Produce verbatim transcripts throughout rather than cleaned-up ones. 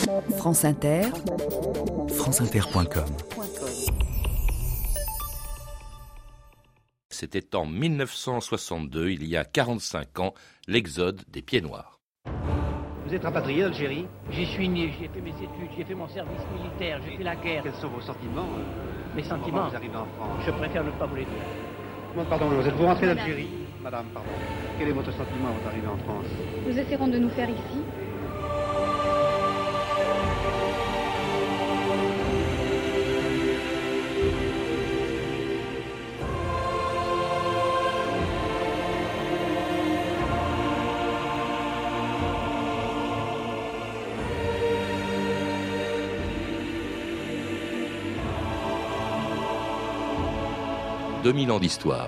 France Inter, franceinter point com. C'était en mille neuf cent soixante-deux, il y a quarante-cinq ans, l'exode des Pieds-Noirs. Vous êtes rapatrié d'Algérie? J'y suis né, j'y ai fait mes études, j'y ai fait mon service militaire, j'ai fait la guerre. Quels sont vos sentiments euh, Mes sentiments Vous arrivez en France. Je préfère ne pas vous les dire. Non, pardon, vous êtes-vous rentré d'Algérie? Madame, pardon. Quel est votre sentiment à votre arrivée en France? Nous essaierons de nous faire ici. deux mille ans d'histoire.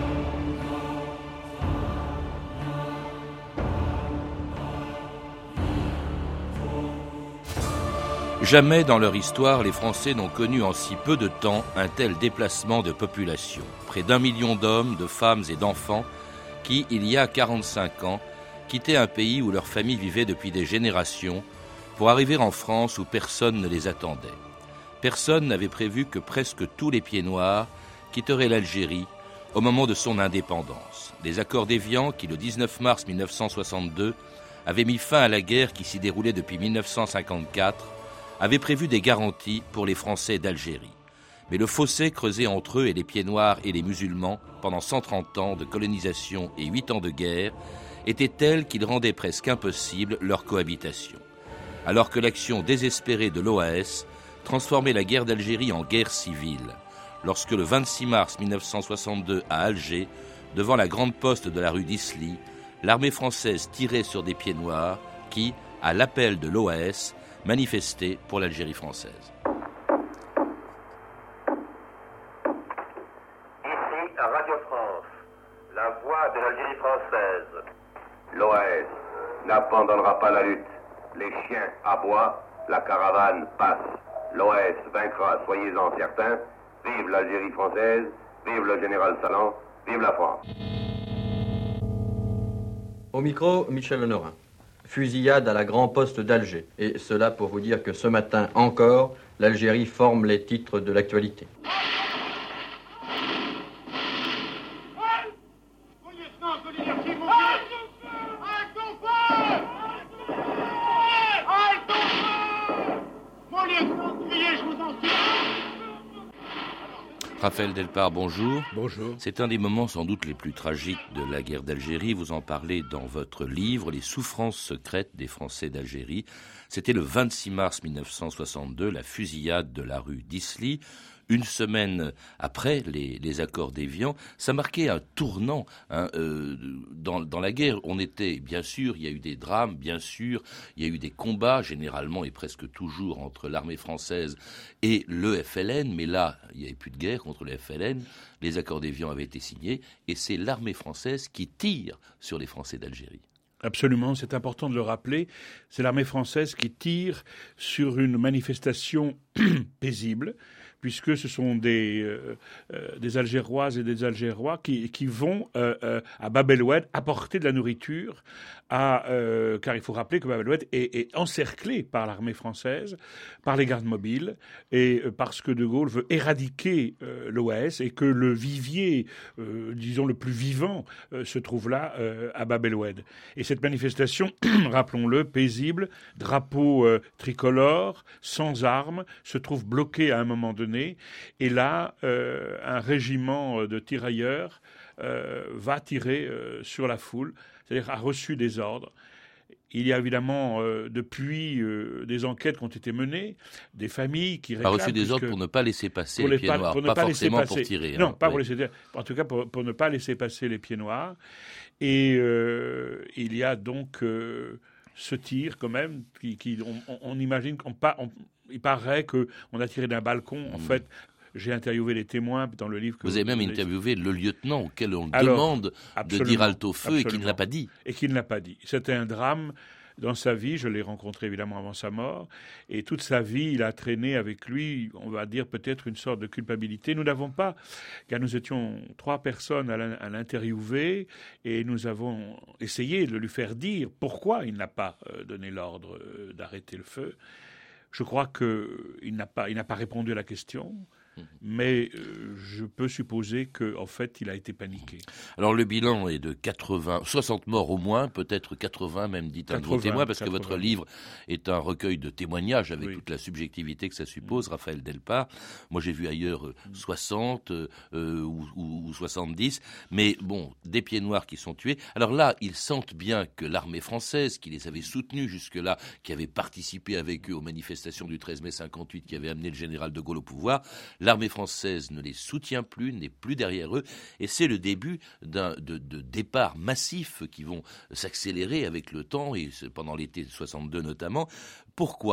Jamais dans leur histoire, les Français n'ont connu en si peu de temps un tel déplacement de population. Près d'un million d'hommes, de femmes et d'enfants qui, il y a quarante-cinq ans, quittaient un pays où leur famille vivait depuis des générations pour arriver en France où personne ne les attendait. Personne n'avait prévu que presque tous les Pieds-Noirs quitteraient l'Algérie au moment de son indépendance. Les accords d'Évian, qui le dix-neuf mars mille neuf cent soixante-deux avaient mis fin à la guerre qui s'y déroulait depuis mille neuf cent cinquante-quatre, avaient prévu des garanties pour les Français d'Algérie. Mais le fossé creusé entre eux et les Pieds-Noirs et les musulmans pendant cent trente ans de colonisation et huit ans de guerre était tel qu'il rendait presque impossible leur cohabitation. Alors que l'action désespérée de l'O A S transformait la guerre d'Algérie en guerre civile, lorsque le vingt-six mars mille neuf cent soixante-deux à Alger, devant la grande poste de la rue d'Isly, l'armée française tirait sur des Pieds-Noirs qui, à l'appel de l'O A S, manifestaient pour l'Algérie française. Ici, à Radio France, la voix de l'Algérie française. L'O A S n'abandonnera pas la lutte. Les chiens aboient, la caravane passe. L'O A S vaincra, soyez-en certains. Vive l'Algérie française, vive le général Salan, vive la France. Au micro, Michel Honorin. Fusillade à la Grand Poste d'Alger. Et cela pour vous dire que ce matin encore, l'Algérie forme les titres de l'actualité. Raphaël Delpar, bonjour. Bonjour. C'est un des moments sans doute les plus tragiques de la guerre d'Algérie. Vous en parlez dans votre livre « Les souffrances secrètes des Français d'Algérie ». C'était le vingt-six mars mille neuf cent soixante-deux, la fusillade de la rue d'Isly. Une semaine après les, les accords d'Évian, ça marquait un tournant hein, euh, dans, dans la guerre. On était, bien sûr, il y a eu des drames, bien sûr, il y a eu des combats, généralement et presque toujours, entre l'armée française et le F L N, mais là, il n'y avait plus de guerre contre le F L N, les accords d'Évian avaient été signés, et c'est l'armée française qui tire sur les Français d'Algérie. Absolument, c'est important de le rappeler. C'est l'armée française qui tire sur une manifestation paisible, puisque ce sont des, euh, euh, des Algéroises et des Algérois qui, qui vont euh, euh, à Bab el-Oued apporter de la nourriture, à, euh, car il faut rappeler que Bab el-Oued est, est encerclé par l'armée française, par les gardes mobiles, et euh, parce que De Gaulle veut éradiquer euh, l'O A S et que le vivier, euh, disons le plus vivant, euh, se trouve là, euh, à Bab el-Oued. Et cette manifestation, rappelons-le, paisible, drapeau euh, tricolore, sans armes, se trouve bloquée à un moment donné. Et là, euh, un régiment de tirailleurs euh, va tirer euh, sur la foule, c'est-à-dire a reçu des ordres. Il y a évidemment, euh, depuis, euh, des enquêtes qui ont été menées, des familles qui réclament... A reçu des ordres pour ne pas laisser passer les, les Pieds-Noirs, pas, pas, pas forcément pour tirer. Non, hein, pas oui. pour laisser... En tout cas, pour, pour ne pas laisser passer les Pieds-Noirs. Et euh, il y a donc euh, ce tir, quand même, qui, qui on, on imagine qu'on pas... On, il paraît qu'on a tiré d'un balcon. En mmh. fait, j'ai interviewé les témoins dans le livre. Que vous, vous avez même interviewé le lieutenant auquel on Alors, demande de dire halte au feu et qui ne l'a pas dit. Et qui ne l'a pas dit. C'était un drame dans sa vie. Je l'ai rencontré évidemment avant sa mort. Et toute sa vie, il a traîné avec lui, on va dire peut-être une sorte de culpabilité. Nous n'avons pas, car nous étions trois personnes à l'interviewer et nous avons essayé de lui faire dire pourquoi il n'a pas donné l'ordre d'arrêter le feu. Je crois qu'il n'a pas, il n'a pas répondu à la question. Mais euh, je peux supposer qu'en fait, il a été paniqué. Alors, le bilan est de quatre-vingts, soixante morts au moins, peut-être quatre-vingts, même dit un gros témoin, parce quatre-vingts. Que votre livre est un recueil de témoignages avec oui. toute la subjectivité que ça suppose, mmh. Raphaël Delpar. Moi, j'ai vu ailleurs euh, mmh. soixante euh, ou, ou, ou soixante-dix, mais bon, des pieds noirs qui sont tués. Alors là, ils sentent bien que l'armée française, qui les avait soutenus jusque-là, qui avait participé avec eux aux manifestations du treize mai cinquante-huit, qui avait amené le général de Gaulle au pouvoir, l'armée française ne les soutient plus, n'est plus derrière eux, et c'est le début d'un de, de départs massifs qui vont s'accélérer avec le temps, et pendant l'été soixante-deux notamment. Pourquoi ?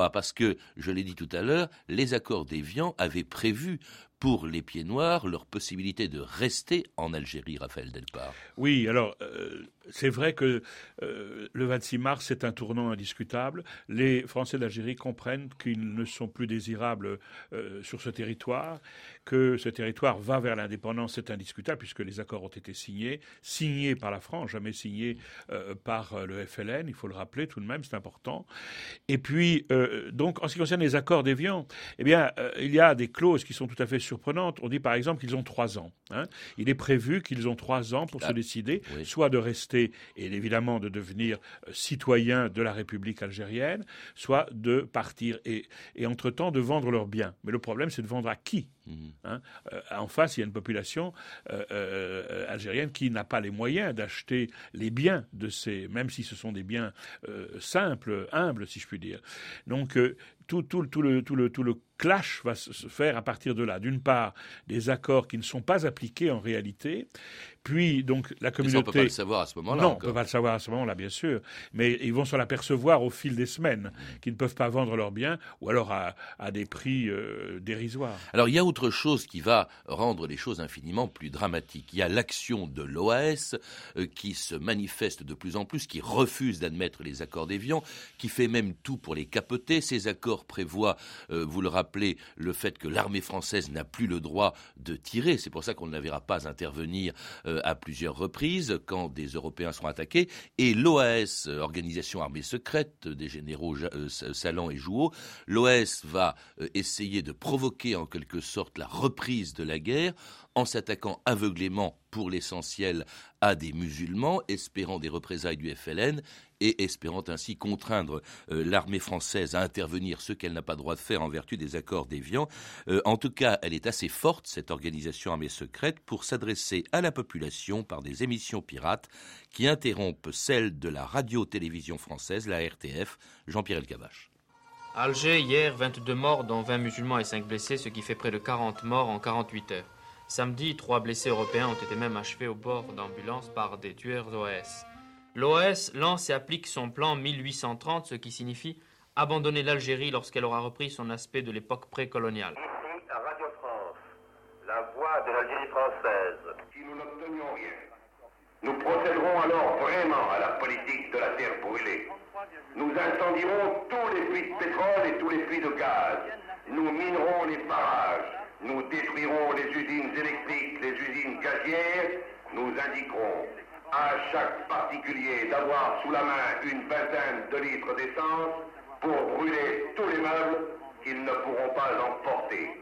Parce que, je l'ai dit tout à l'heure, les accords d'Évian avaient prévu pour les pieds noirs leur possibilité de rester en Algérie, Raphaël Delpar. Oui, alors euh, c'est vrai que euh, le vingt-six mars, c'est un tournant indiscutable. Les Français d'Algérie comprennent qu'ils ne sont plus désirables euh, sur ce territoire, que ce territoire va vers l'indépendance, c'est indiscutable puisque les accords ont été signés, signés par la France, jamais signés euh, par le F L N, il faut le rappeler tout de même, c'est important. Et puis, euh, donc, en ce qui concerne les accords d'Évian, eh bien, euh, il y a des clauses qui sont tout à fait surprenantes. On dit par exemple qu'ils ont trois ans. Hein. Il est prévu qu'ils ont trois ans pour ah, se décider, oui. soit de rester et évidemment de devenir euh, citoyens de la République algérienne, soit de partir et, et entre-temps de vendre leurs biens. Mais le problème, c'est de vendre à qui ? Mmh. Hein, euh, en face, il y a une population euh, euh, algérienne qui n'a pas les moyens d'acheter les biens de ces, même si ce sont des biens euh, simples, humbles, si je puis dire. Donc, euh, tout, tout, tout, le, tout, le, tout le clash va se faire à partir de là. D'une part, des accords qui ne sont pas appliqués en réalité. Puis, donc, la communauté... Mais ça, on ne peut pas le savoir à ce moment-là. Non, encore. on ne peut pas le savoir à ce moment-là, bien sûr. Mais ils vont s'en apercevoir au fil des semaines, mmh. qu'ils ne peuvent pas vendre leurs biens, ou alors à, à des prix euh, dérisoires. Alors, il y a autre chose qui va rendre les choses infiniment plus dramatiques. Il y a l'action de l'O A S euh, qui se manifeste de plus en plus, qui refuse d'admettre les accords d'Évian, qui fait même tout pour les capoter. Ces accords prévoient, euh, vous le rappelez, le fait que l'armée française n'a plus le droit de tirer. C'est pour ça qu'on ne la verra pas intervenir euh, à plusieurs reprises quand des Européens seront attaqués. Et l'O A S, organisation armée secrète des généraux euh, Salan et Jouot, l'O A S va euh, essayer de provoquer en quelque sorte la reprise de la guerre en s'attaquant aveuglément pour l'essentiel à des musulmans, espérant des représailles du F L N et espérant ainsi contraindre euh, l'armée française à intervenir, ce qu'elle n'a pas le droit de faire en vertu des accords d'Évian. Euh, en tout cas, elle est assez forte, cette organisation armée secrète, pour s'adresser à la population par des émissions pirates qui interrompent celles de la radio-télévision française, la R T F. Jean-Pierre Elkabbach. Alger, hier, vingt-deux morts, dont vingt musulmans et cinq blessés, ce qui fait près de quarante morts en quarante-huit heures. Samedi, trois blessés européens ont été même achevés au bord d'ambulance par des tueurs O A S. L'O A S lance et applique son plan mille huit cent trente, ce qui signifie abandonner l'Algérie lorsqu'elle aura repris son aspect de l'époque précoloniale. Ici, à Radio France, la voix de l'Algérie française. Si nous n'obtenions rien, nous procéderons alors vraiment à la politique de la terre brûlée. Nous incendierons tous les puits de pétrole et tous les puits de gaz. Nous minerons les barrages. Nous détruirons les usines électriques, les usines gazières. Nous indiquerons à chaque particulier d'avoir sous la main une vingtaine de litres d'essence pour brûler tous les meubles qu'ils ne pourront pas emporter.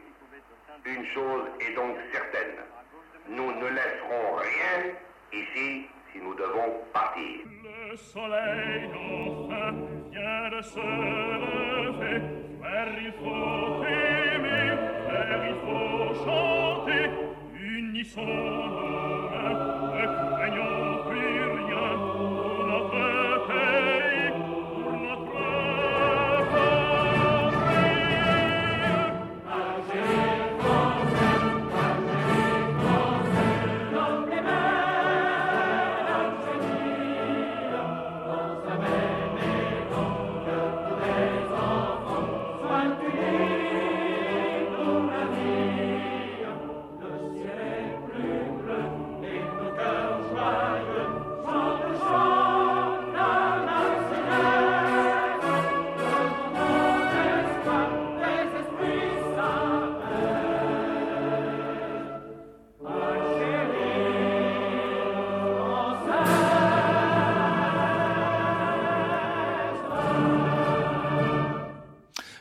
Une chose est donc certaine. Nous ne laisserons rien ici si nous devons partir. Le soleil enfin vient de se lever, frère, il faut aimer, frère, il faut chanter, unissons nos mains, ne craignons plus rien pour notre pays, pour notre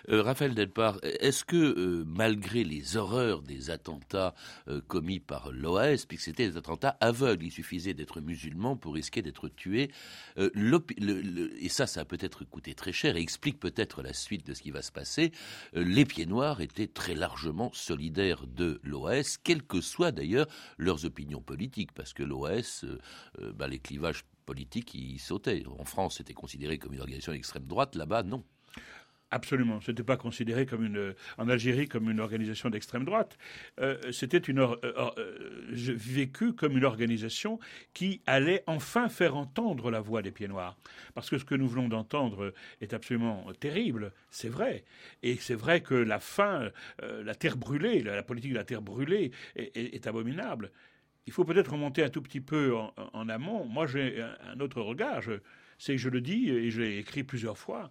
Euh, Raphaël Delpar, est-ce que, euh, malgré les horreurs des attentats euh, commis par l'O A S, puisque c'était des attentats aveugles, il suffisait d'être musulman pour risquer d'être tué, euh, le, le, et ça, ça a peut-être coûté très cher et explique peut-être la suite de ce qui va se passer, euh, les Pieds Noirs étaient très largement solidaires de l'O A S, quelles que soient d'ailleurs leurs opinions politiques, parce que l'O A S, euh, euh, bah, les clivages politiques, ils sautaient. En France, c'était considéré comme une organisation d'extrême droite, là-bas, non. Absolument. Ce n'était pas considéré comme une, en Algérie comme une organisation d'extrême droite. Euh, c'était une or, or, euh, vécu comme une organisation qui allait enfin faire entendre la voix des Pieds Noirs. Parce que ce que nous venons d'entendre est absolument terrible, c'est vrai. Et c'est vrai que la fin, euh, la terre brûlée, la, la politique de la terre brûlée est, est, est abominable. Il faut peut-être remonter un tout petit peu en, en amont. Moi, j'ai un, un autre regard. Je, c'est, je le dis et je l'ai écrit plusieurs fois.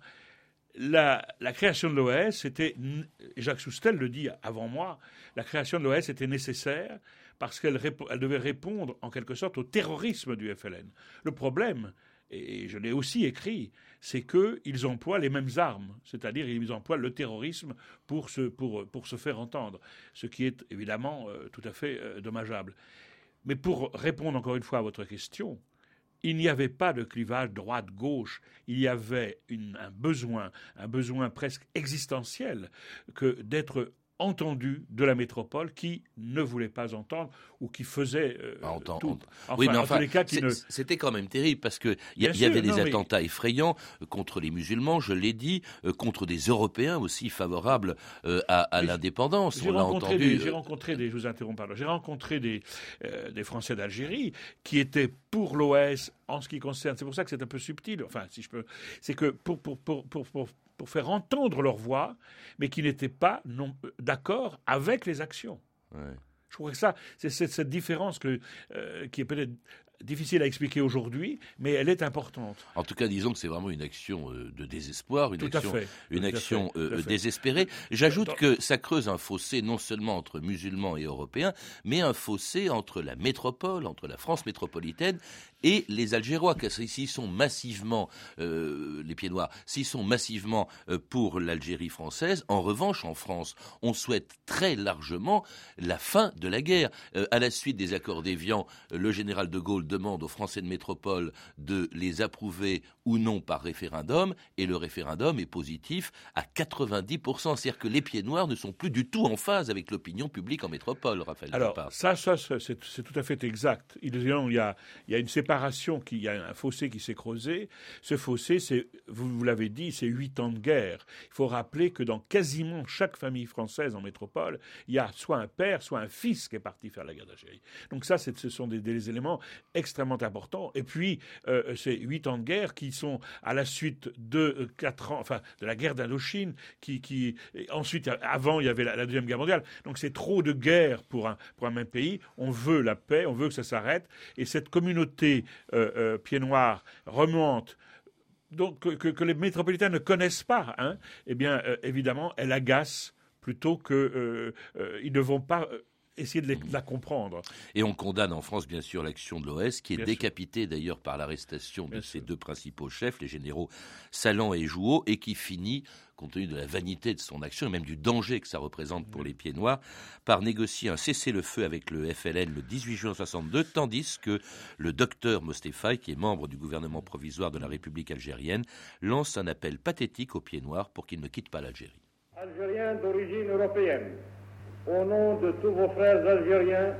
La, la création de l'O A S, était, Jacques Soustelle le dit avant moi, la création de l'O A S était nécessaire parce qu'elle elle devait répondre en quelque sorte au terrorisme du F L N. Le problème, et je l'ai aussi écrit, c'est qu'ils emploient les mêmes armes, c'est-à-dire ils emploient le terrorisme pour se, pour, pour se faire entendre, ce qui est évidemment euh, tout à fait euh, dommageable. Mais pour répondre encore une fois à votre question, il n'y avait pas de clivage droite-gauche, il y avait une, un besoin, un besoin presque existentiel que d'être entendu de la métropole qui ne voulait pas entendre ou qui faisait euh, ah, entend, tout. Enfin, oui, mais enfin, les cas, qui ne... c'était quand même terrible parce que il y, y avait des non, attentats mais... effrayants contre les musulmans, je l'ai dit, euh, contre des Européens aussi favorables euh, à, à l'indépendance. J'ai On l'a rencontré, entendu. Des, j'ai rencontré des, je vous interromps pardon, j'ai rencontré des, euh, des Français d'Algérie qui étaient pour l'O A S en ce qui concerne. C'est pour ça que c'est un peu subtil. Enfin, si je peux, c'est que pour pour pour pour, pour pour faire entendre leur voix, mais qui n'étaient pas non, d'accord avec les actions. Ouais. Je crois que ça, c'est cette, cette différence que, euh, qui est peut-être difficile à expliquer aujourd'hui, mais elle est importante. En tout cas, disons que c'est vraiment une action euh, de désespoir, une tout action, fait, une action fait, euh, désespérée. J'ajoute Dans... que ça creuse un fossé non seulement entre musulmans et européens, mais un fossé entre la métropole, entre la France métropolitaine et les Algérois, car s'ils sont massivement, euh, les Pieds Noirs, s'ils sont massivement euh, pour l'Algérie française, en revanche, en France, on souhaite très largement la fin de la guerre. Euh, à la suite des accords d'Évian, le général de Gaulle demande aux Français de métropole de les approuver ou non par référendum, et le référendum est positif à quatre-vingt-dix pour cent. C'est-à-dire que les Pieds Noirs ne sont plus du tout en phase avec l'opinion publique en métropole, Raphaël. Alors, ça, ça, ça c'est, c'est tout à fait exact. Il y a, il y a une séparation, qui, il y a un fossé qui s'est creusé. Ce fossé, c'est, vous, vous l'avez dit, c'est huit ans de guerre. Il faut rappeler que dans quasiment chaque famille française en métropole, il y a soit un père, soit un fils qui est parti faire la guerre d'Algérie. Donc ça, c'est, ce sont des, des éléments extrêmement importants. Et puis, euh, ces huit ans de guerre qui sont à la suite de quatre ans, enfin, de la guerre d'Indochine, qui, qui, ensuite, avant, il y avait la, la Deuxième Guerre mondiale. Donc, c'est trop de guerre pour un, pour un même pays. On veut la paix, on veut que ça s'arrête. Et cette communauté euh, euh, Pieds Noirs remonte, donc, que, que, que les métropolitains ne connaissent pas, hein, eh bien, euh, évidemment, elle agace plutôt que euh, euh, ils ne vont pas... Euh, essayer de, les, de la comprendre. Et on condamne en France, bien sûr, l'action de l'O S, qui est bien décapitée sûr. d'ailleurs par l'arrestation de bien ses sûr. deux principaux chefs, les généraux Salan et Jouot, et qui finit, compte tenu de la vanité de son action et même du danger que ça représente pour oui. les Pieds Noirs, par négocier un cessez-le-feu avec le F L N le dix-huit juin soixante-deux, tandis que le docteur Mostefaï, qui est membre du gouvernement provisoire de la République algérienne, lance un appel pathétique aux Pieds Noirs pour qu'ils ne quittent pas l'Algérie. Algériens d'origine européenne, au nom de tous vos frères algériens,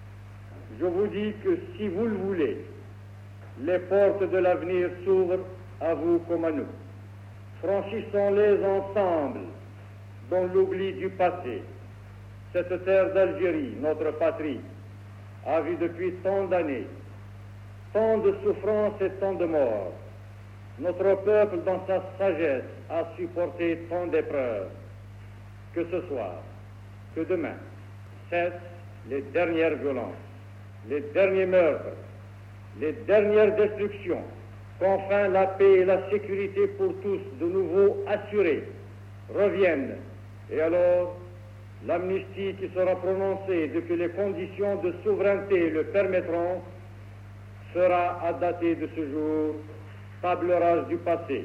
je vous dis que si vous le voulez, les portes de l'avenir s'ouvrent à vous comme à nous. Franchissons-les ensemble dans l'oubli du passé. Cette terre d'Algérie, notre patrie, a vu depuis tant d'années, tant de souffrances et tant de morts. Notre peuple, dans sa sagesse, a supporté tant d'épreuves. Que ce soir, que demain cessent les dernières violences, les derniers meurtres, les dernières destructions, qu'enfin la paix et la sécurité pour tous de nouveau assurées reviennent. Et alors, l'amnistie qui sera prononcée dès que les conditions de souveraineté le permettront sera à dater de ce jour table rase du passé.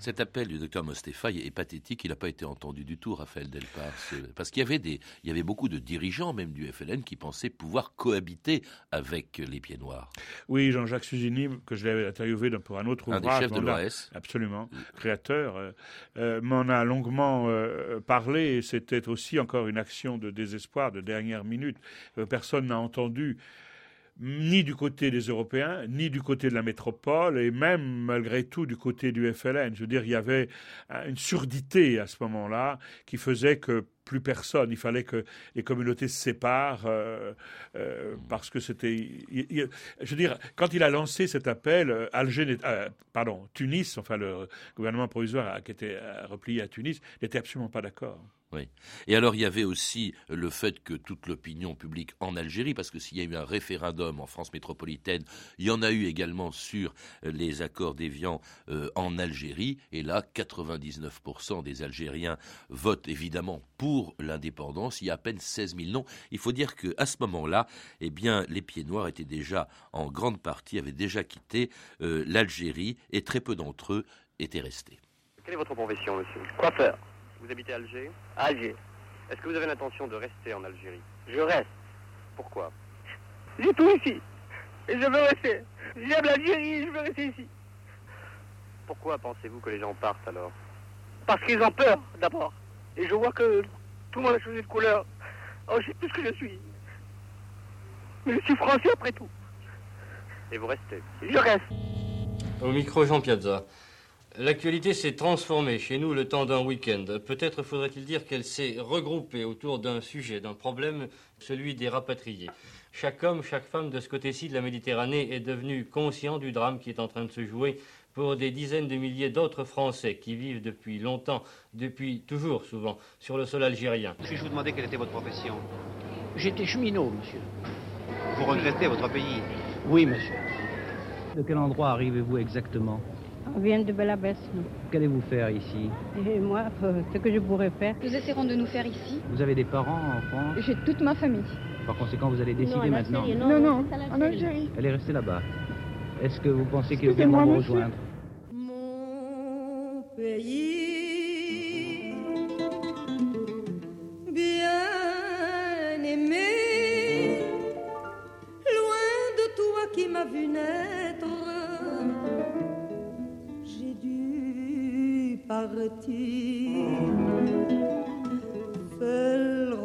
Cet appel du docteur Mostefa est pathétique. Il n'a pas été entendu du tout, Raphaël Delpar. Parce qu'il y avait, des, il y avait beaucoup de dirigeants, même du F L N, qui pensaient pouvoir cohabiter avec les Pieds Noirs. Oui, Jean-Jacques Suzini, que je l'avais interviewé pour un autre un ouvrage. Un des chefs de l'O A S. Absolument, créateur, euh, euh, m'en a longuement euh, parlé. Et c'était aussi encore une action de désespoir, de dernière minute. Euh, personne n'a entendu, ni du côté des Européens, ni du côté de la métropole, et même, malgré tout, du côté du F L N. Je veux dire, il y avait une surdité à ce moment-là qui faisait que plus personne. Il fallait que les communautés se séparent euh, euh, parce que c'était... Il, il, je veux dire, quand il a lancé cet appel, Alger, euh, pardon, Tunis, enfin le gouvernement provisoire qui était replié à Tunis, n'était absolument pas d'accord. Oui. Et alors, il y avait aussi le fait que toute l'opinion publique en Algérie, parce que s'il y a eu un référendum en France métropolitaine, il y en a eu également sur les accords d'Évian euh, en Algérie. Et là, quatre-vingt-dix-neuf pour cent des Algériens votent évidemment pour l'indépendance. Il y a à peine seize mille noms. Il faut dire qu'à ce moment-là, eh bien, les Pieds Noirs étaient déjà, en grande partie, avaient déjà quitté euh, l'Algérie et très peu d'entre eux étaient restés. Quelle est votre profession, monsieur? Coiffeur. Vous habitez à Alger? Alger. Est-ce que vous avez l'intention de rester en Algérie? Je reste. Pourquoi? J'ai tout ici. Et je veux rester. J'aime l'Algérie, je veux rester ici. Pourquoi pensez-vous que les gens partent alors? Parce qu'ils ont peur, d'abord. Et je vois que tout le monde a changé de couleur. Oh, je sais plus ce que je suis. Mais je suis français après tout. Et vous restez? Je reste. Au micro, Jean Piazza. L'actualité s'est transformée chez nous le temps d'un week-end. Peut-être faudrait-il dire qu'elle s'est regroupée autour d'un sujet, d'un problème, celui des rapatriés. Chaque homme, chaque femme de ce côté-ci de la Méditerranée est devenu conscient du drame qui est en train de se jouer pour des dizaines de milliers d'autres Français qui vivent depuis longtemps, depuis toujours souvent, sur le sol algérien. Puis-je vous demander quelle était votre profession? J'étais cheminot, monsieur. Vous regrettez votre pays? Oui, monsieur. De quel endroit arrivez-vous exactement? On vient de Belabès, nous. Qu'allez-vous faire ici? Et moi, euh, ce que je pourrais faire... Nous essaierons de nous faire ici. Vous avez des parents en France? J'ai toute ma famille. Par conséquent, vous allez décider non, maintenant? Non, non, en Algérie. Elle est restée là-bas. Est-ce que vous pensez qu'ils viendront vous rejoindre? Mon pays, bien aimé, loin de toi qui m'as vu naître, j'ai dû partir. Fais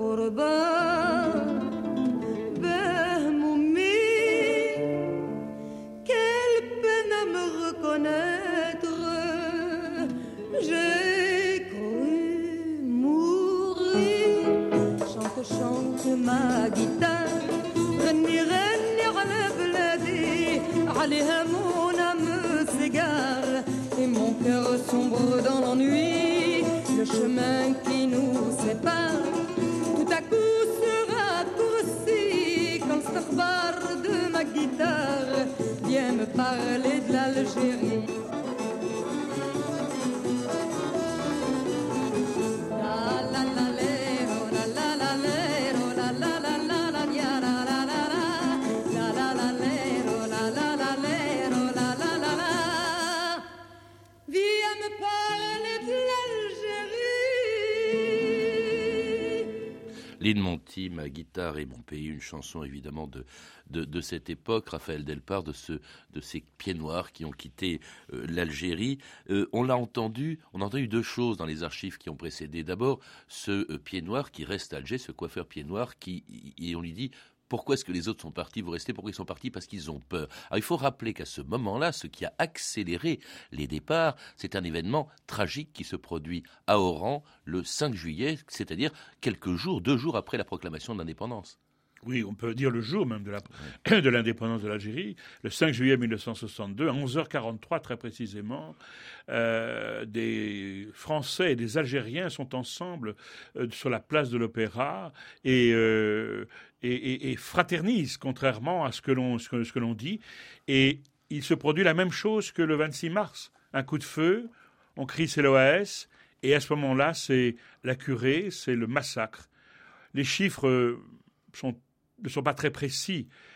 j'ai cru mourir. Chante, chante ma guitare, غني غني على بلادي, عليها mon âme s'égare et mon cœur sombre dans l'ennui. Le chemin qui nous sépare, tout à coup se raccourcit quand le stakhbar de ma guitare vient me parler de l'Algérie. Lynn Monty, ma guitare et mon pays, une chanson évidemment de, de, de cette époque, Raphaël Delpar, de, ce, de ces pieds noirs qui ont quitté euh, l'Algérie. Euh, on l'a entendu, on a entendu deux choses dans les archives qui ont précédé. D'abord, ce euh, pied noir qui reste à Alger, ce coiffeur pied noir, qui, et on lui dit... Pourquoi est-ce que les autres sont partis? Vous restez? Pourquoi ils sont partis? Parce qu'ils ont peur. Alors il faut rappeler qu'à ce moment-là, ce qui a accéléré les départs, c'est un événement tragique qui se produit à Oran le cinq juillet, c'est-à-dire quelques jours, deux jours après la proclamation de l'indépendance. Oui, on peut dire le jour même de, la, de l'indépendance de l'Algérie, le cinq juillet mille neuf cent soixante-deux, à onze heures quarante-trois très précisément, euh, des Français et des Algériens sont ensemble euh, sur la place de l'Opéra et, euh, et, et, et fraternisent, contrairement à ce que, l'on, ce, que, ce que l'on dit. Et il se produit la même chose que le vingt-six mars. Un coup de feu, on crie c'est l'O A S, et à ce moment-là, c'est la curée, c'est le massacre. Les chiffres sont... ne sont pas très précis,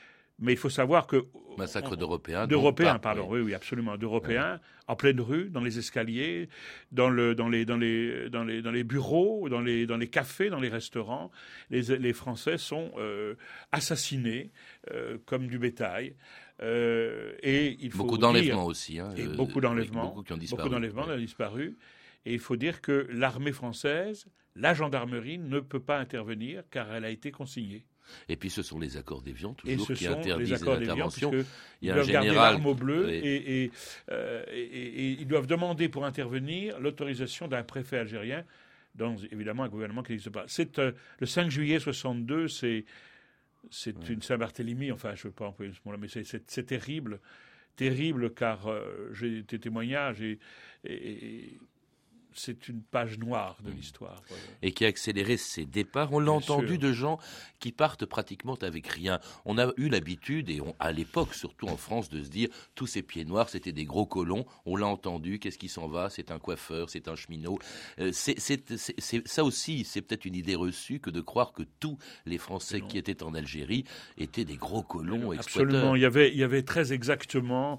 Mais il faut savoir que... Massacre d'Européens. D'Européens, pardon, oui. oui, oui, absolument. D'Européens, ouais. En pleine rue, dans les escaliers, dans, le, dans, les, dans, les, dans, les, dans les bureaux, dans les, dans les cafés, dans les restaurants. Les, les Français sont euh, assassinés euh, comme du bétail. Euh, et il faut beaucoup dire, d'enlèvements aussi. Hein, et euh, beaucoup d'enlèvements. Beaucoup qui ont disparu. Beaucoup d'enlèvements ouais. ont disparu. Et il faut dire que l'armée française, la gendarmerie, ne peut pas intervenir car elle a été consignée. Et puis ce sont les accords d'Évian toujours qui interdisent les, accords les interventions. Il y a un général l'arme au bleu oui. et, et, euh, et, et, et ils doivent demander pour intervenir l'autorisation d'un préfet algérien, dans évidemment un gouvernement qui n'existe pas. C'est euh, le cinq juillet soixante-deux, c'est c'est oui. une Saint-Barthélemy. Enfin, je ne veux pas employer ce mot-là, mais c'est, c'est, c'est terrible, terrible car euh, j'ai des témoignages et, et, et c'est une page noire de l'histoire. Voilà. Et qui a accéléré ses départs. On l'a Bien entendu sûr. de gens qui partent pratiquement avec rien. On a eu l'habitude, et on, à l'époque, surtout en France, de se dire tous ces pieds noirs, c'était des gros colons. On l'a entendu. Qu'est-ce qui s'en va ? C'est un coiffeur, c'est un cheminot. Euh, c'est, c'est, c'est, c'est, ça aussi, c'est peut-être une idée reçue que de croire que tous les Français qui étaient en Algérie étaient des gros colons exploiteurs. Absolument. Il y avait, il y avait très exactement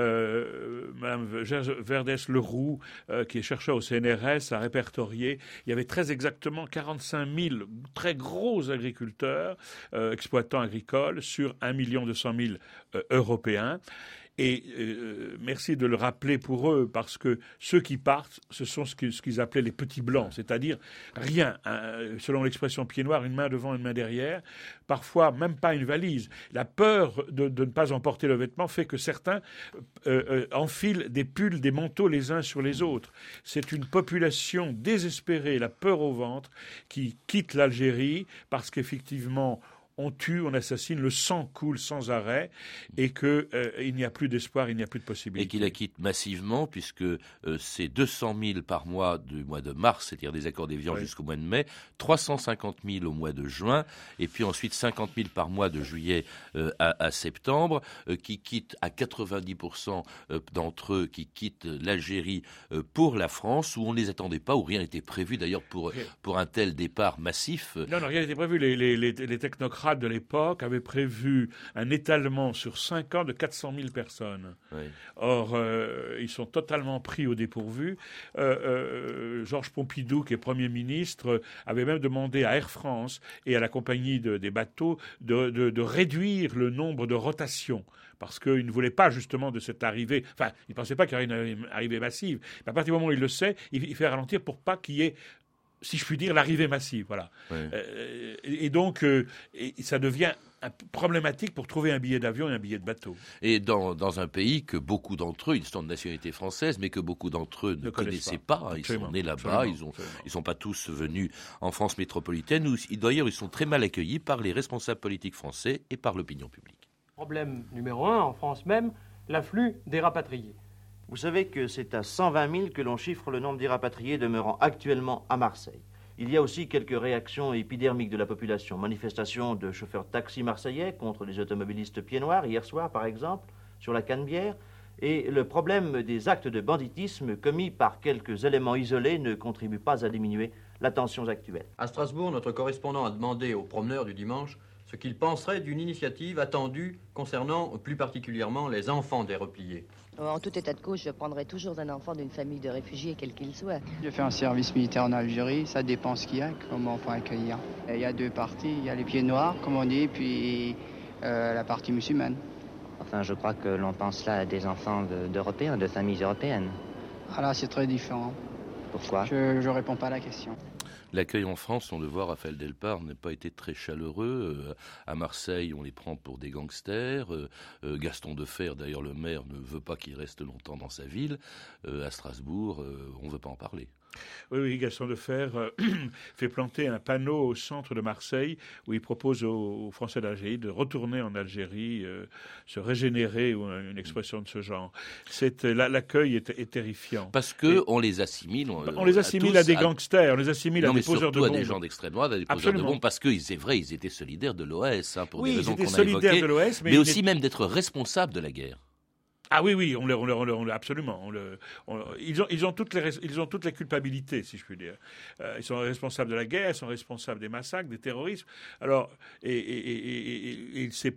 euh, Mme Verdès-Leroux, euh, qui est chercheur au C N R S, a répertorié. Il y avait très exactement quarante-cinq mille très gros agriculteurs, euh, exploitants agricoles, sur un million deux cent mille euh, Européens. Et euh, merci de le rappeler pour eux, parce que ceux qui partent, ce sont ce qu'ils, ce qu'ils appelaient les petits blancs, c'est-à-dire rien, hein, selon l'expression pied noir, une main devant, une main derrière, parfois même pas une valise. La peur de, de ne pas emporter le vêtement fait que certains euh, euh, enfilent des pulls, des manteaux les uns sur les autres. C'est une population désespérée, la peur au ventre, qui quitte l'Algérie parce qu'effectivement, on tue, on assassine, le sang coule sans arrêt et qu'il euh, n'y a plus d'espoir, il n'y a plus de possibilité. Et qu'il la quitte massivement puisque euh, c'est deux cent mille par mois du mois de mars, c'est-à-dire des accords d'Évian oui. jusqu'au mois de mai, trois cent cinquante mille au mois de juin et puis ensuite cinquante mille par mois de juillet euh, à, à septembre, euh, qui quittent à quatre-vingt-dix pour cent euh, d'entre eux qui quittent l'Algérie euh, pour la France où on ne les attendait pas, où rien n'était prévu d'ailleurs pour, okay. pour un tel départ massif. Non, non, rien n'était prévu. Les, les, les, les technocrates de l'époque avait prévu un étalement sur cinq ans de quatre cent mille personnes. Oui. Or, euh, ils sont totalement pris au dépourvu. Euh, euh, Georges Pompidou, qui est Premier ministre, avait même demandé à Air France et à la compagnie de, des bateaux de, de, de réduire le nombre de rotations, parce qu'il ne voulait pas justement de cette arrivée. Enfin, il ne pensait pas qu'il y aurait une arrivée massive. Mais à partir du moment où il le sait, il, il fait ralentir pour pas qu'il y ait, si je puis dire, l'arrivée massive, voilà. Oui. Euh, et, et donc, euh, et ça devient problématique pour trouver un billet d'avion et un billet de bateau. Et dans, dans un pays que beaucoup d'entre eux, ils sont de nationalité française, mais que beaucoup d'entre eux ne, ne connaissaient pas. pas. Ils absolument, sont nés là-bas, ils ne ils sont pas tous venus en France métropolitaine. Où, d'ailleurs, ils sont très mal accueillis par les responsables politiques français et par l'opinion publique. Problème numéro un, en France même, l'afflux des rapatriés. Vous savez que c'est à cent vingt mille que l'on chiffre le nombre d'irrapatriés demeurant actuellement à Marseille. Il y a aussi quelques réactions épidermiques de la population. Manifestation de chauffeurs taxi marseillais contre les automobilistes pieds noirs, hier soir par exemple, sur la Canebière. Et le problème des actes de banditisme commis par quelques éléments isolés ne contribue pas à diminuer la tension actuelle. À Strasbourg, notre correspondant a demandé aux promeneurs du dimanche ce qu'ils penseraient d'une initiative attendue concernant plus particulièrement les enfants des repliés. En tout état de cause, je prendrai toujours un enfant d'une famille de réfugiés, quel qu'il soit. Je fais un service militaire en Algérie, ça dépend ce qu'il y a, comment on peut accueillir. Il y a deux parties, il y a les pieds noirs, comme on dit, puis euh, la partie musulmane. Enfin, je crois que l'on pense là à des enfants de, d'Européens, de familles européennes. Ah là, c'est très différent. Pourquoi ? Je ne réponds pas à la question. L'accueil en France, on le voit, Raphaël Delpar, n'a pas été très chaleureux. Euh, à Marseille, on les prend pour des gangsters. Euh, euh, Gaston Defferre, d'ailleurs, le maire, ne veut pas qu'ils restent longtemps dans sa ville. Euh, à Strasbourg, euh, on ne veut pas en parler. Oui, oui, Gaston Defferre euh, fait planter un panneau au centre de Marseille où il propose aux, aux Français d'Algérie de retourner en Algérie, euh, se régénérer, ou une expression de ce genre. C'est, là, l'accueil est, est terrifiant. Parce qu'on les assimile. On, on les assimile à, tous, à des gangsters, on les assimile non, à des poseurs de bombes. Non, mais surtout à des gens d'extrême droite, à des poseurs Absolument. de bombes, parce que c'est vrai, ils étaient solidaires de l'O S, hein, pour oui, des raisons qu'on a solidaires évoquées, de l'O S, mais, mais aussi est... même d'être responsables de la guerre. Ah oui, oui, on le, on le, on le, on le absolument. On le, on, ils, ont, ils, ont toutes les, ils ont toutes les culpabilités, si je puis dire. Euh, ils sont responsables de la guerre, ils sont responsables des massacres, des terrorismes. Alors, et, et, et, et, et c'est pour,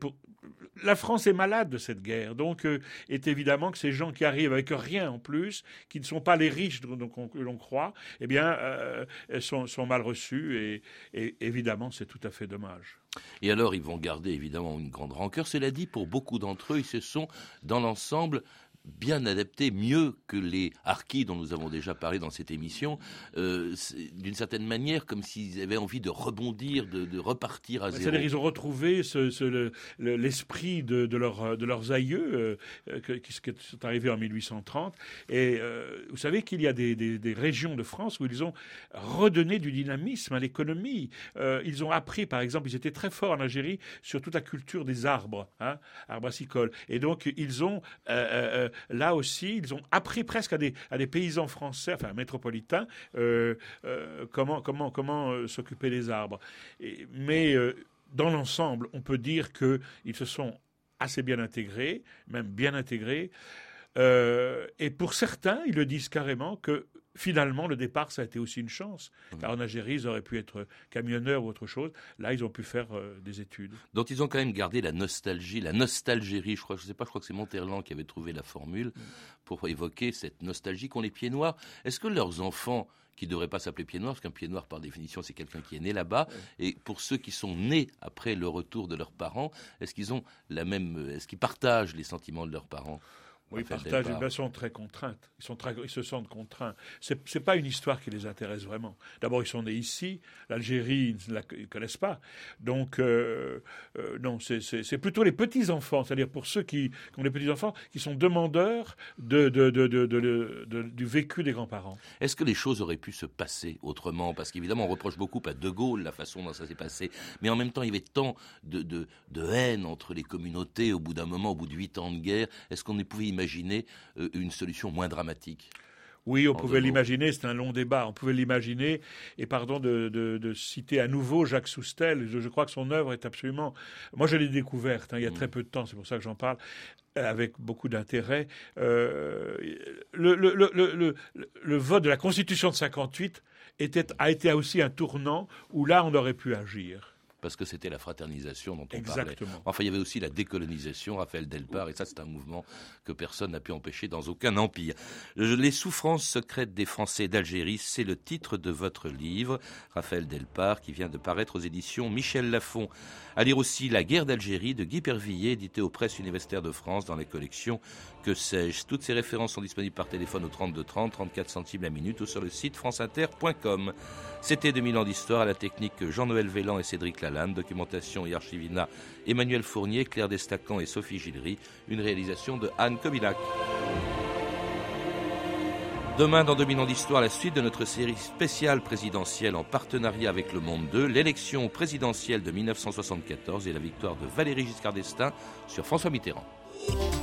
la France est malade de cette guerre, donc euh, est évidemment que ces gens qui arrivent avec rien en plus, qui ne sont pas les riches donc on, que l'on croit, eh bien, euh, sont, sont mal reçus et, et évidemment c'est tout à fait dommage. Et alors ils vont garder évidemment une grande rancœur. Cela dit, pour beaucoup d'entre eux, ils se sont dans l'ensemble bien adaptés, mieux que les harkis dont nous avons déjà parlé dans cette émission, euh, d'une certaine manière, comme s'ils avaient envie de rebondir, de, de repartir à zéro. C'est-à-dire qu'ils ont retrouvé ce, ce, le, le, l'esprit de, de, leur, de leurs aïeux euh, que, qui sont arrivés en mille huit cent trente. Et euh, vous savez qu'il y a des, des, des régions de France où ils ont redonné du dynamisme à l'économie. Euh, ils ont appris, par exemple, ils étaient très forts en Algérie sur toute la culture des arbres, hein, arbres brassicoles. Et donc, ils ont... Euh, euh, là aussi, ils ont appris presque à des, à des paysans français, enfin métropolitains, euh, euh, comment, comment, comment euh, s'occuper des arbres. Et, mais euh, dans l'ensemble, on peut dire qu'ils se sont assez bien intégrés, même bien intégrés. Euh, et pour certains, ils le disent carrément que finalement, le départ, ça a été aussi une chance. Car en Algérie, ils auraient pu être camionneurs ou autre chose. Là, ils ont pu faire euh, des études. Donc, ils ont quand même gardé la nostalgie, la nostalgérie. Je crois, je sais pas, je crois que c'est Monterland qui avait trouvé la formule pour évoquer cette nostalgie qu'ont les pieds noirs. Est-ce que leurs enfants, qui ne devraient pas s'appeler pieds noirs, parce qu'un pied noir, par définition, c'est quelqu'un qui est né là-bas, et pour ceux qui sont nés après le retour de leurs parents, est-ce qu'ils ont la même, est-ce qu'ils partagent les sentiments de leurs parents? Oui, ils partagent, ils sont très contraintes. Ils, sont très, ils se sentent contraints. Ce n'est pas une histoire qui les intéresse vraiment. D'abord, ils sont nés ici. L'Algérie, ils ne la ils connaissent pas. Donc, euh, euh, non, c'est plutôt les petits-enfants, c'est-à-dire pour ceux qui, qui ont des petits-enfants, qui sont demandeurs de, de, de, de, de, de, de, du vécu des grands-parents. Est-ce que les choses auraient pu se passer autrement? Parce qu'évidemment, on reproche beaucoup à De Gaulle la façon dont ça s'est passé. Mais en même temps, il y avait tant de, de, de haine entre les communautés au bout d'un moment, au bout de huit ans de guerre. Est-ce qu'on pouvait imaginer imaginer une solution moins dramatique? Oui, on pouvait l'imaginer, c'est un long débat, on pouvait l'imaginer, et pardon de, de, de citer à nouveau Jacques Soustelle, je, je crois que son œuvre est absolument... Moi, je l'ai découverte, hein, il y a mmh. très peu de temps, c'est pour ça que j'en parle, avec beaucoup d'intérêt. Euh, le, le, le, le, le, le vote de la Constitution de cinquante-huit était, a été aussi un tournant où là, on aurait pu agir. Parce que c'était la fraternisation dont on Exactement. parlait. Enfin, il y avait aussi la décolonisation, Raphaël Delpar, et ça, c'est un mouvement que personne n'a pu empêcher dans aucun empire. Les souffrances secrètes des Français d'Algérie, c'est le titre de votre livre, Raphaël Delpar, qui vient de paraître aux éditions Michel Lafon. À lire aussi La guerre d'Algérie de Guy Pervilliers, édité aux Presses universitaires de France dans les collections Que sais-je. Toutes ces références sont disponibles par téléphone au trente-deux trente, trente-quatre centimes la minute ou sur le site franceinter point com. C'était deux mille ans d'histoire, à la technique Jean-Noël Vélan et Cédric Lalanne, documentation et archivina Emmanuel Fournier, Claire Destacan et Sophie Gillery, une réalisation de Anne Kobilac. Demain, dans deux mille ans d'histoire, la suite de notre série spéciale présidentielle en partenariat avec Le Monde deux, l'élection présidentielle de mille neuf cent soixante-quatorze et la victoire de Valéry Giscard d'Estaing sur François Mitterrand.